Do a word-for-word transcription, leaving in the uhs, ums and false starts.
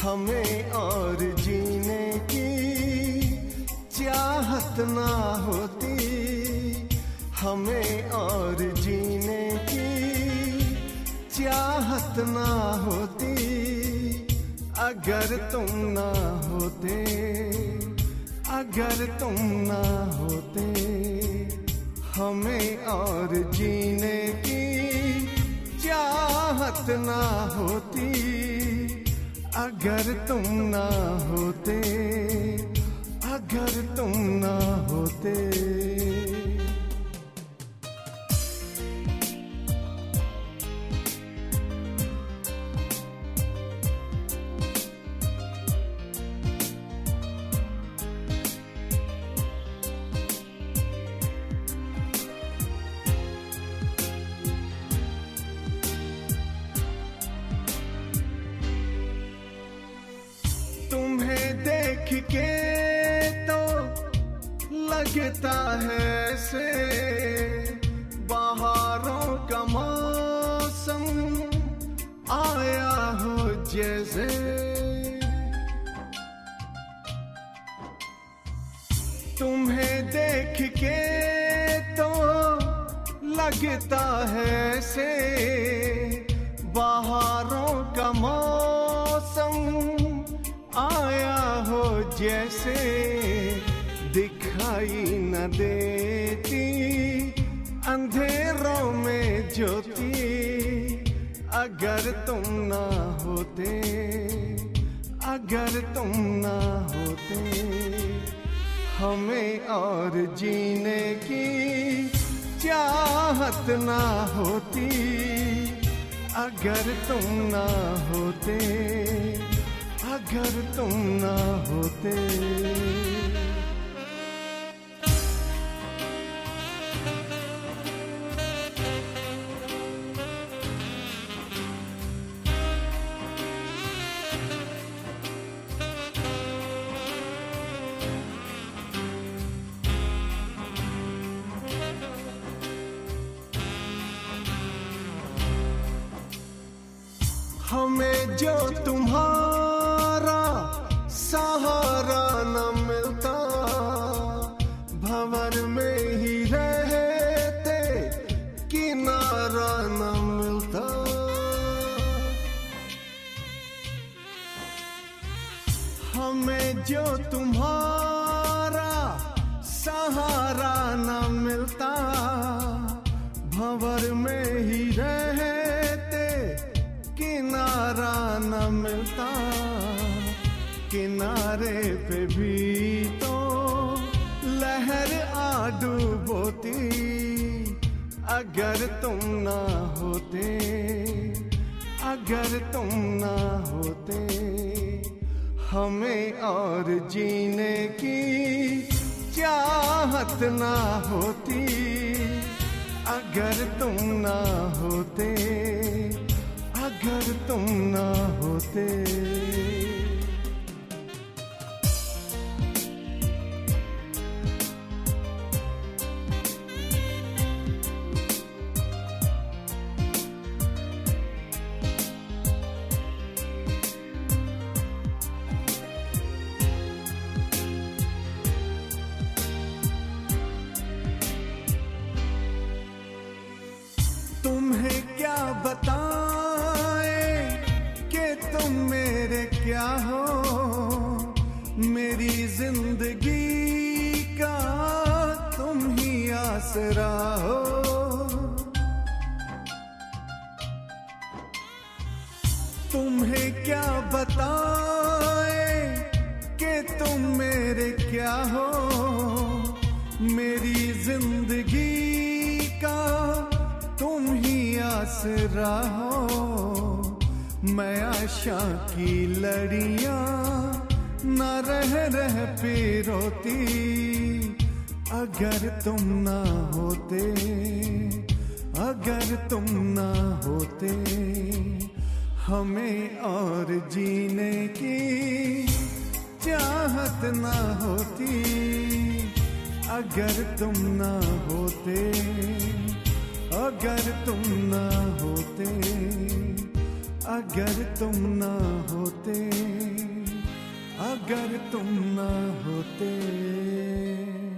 हमें और जीने की चाहत ना होती, हमें और जीने की चाहत ना होती, अगर तुम ना होते, अगर तुम ना होते। हमें और जीने की चाहत ना होती, अगर तुम ना होते, अगर तुम ना होते। तुम्हें देख के तो लगता है से बहारों का मौसम आया हो जैसे। तुम्हें देख के तो लगता है से बहारों का मौसम आया हो जैसे, दिखाई न देती अंधेरों में ज्योति, अगर तुम ना होते, अगर तुम ना होते। हमें और जीने की चाहत ना होती, अगर तुम ना होते, अगर तुम ना होते। हमें जो तुम्हारा सहारा न मिलता, भंवर में ही रहते किनारा न मिलता। हमें जो तुम्हारा सहारा न मिलता, भंवर में ही रहते किनारा न मिलता। किनारे पे भी तो लहर आ डूबोती, अगर तुम ना होते, अगर तुम ना होते। हमें और जीने की चाहत ना होती, अगर तुम ना होते, अगर तुम ना होते। तुम्हें क्या बताएं कि तुम मेरे क्या हो, मेरी जिंदगी का तुम ही आसरा हो। तुम्हें क्या बताएं कि तुम मेरे क्या हो, मेरी जिंदगी का तुम ही आसरा हो। मैं आशा की लड़ियां न रह रह पे रोती, अगर तुम ना होते, अगर तुम ना होते। हमें और जीने की चाहत ना होती, अगर तुम ना होते, अगर तुम ना होते, अगर तुम ना होते। अगर तुम ना होते।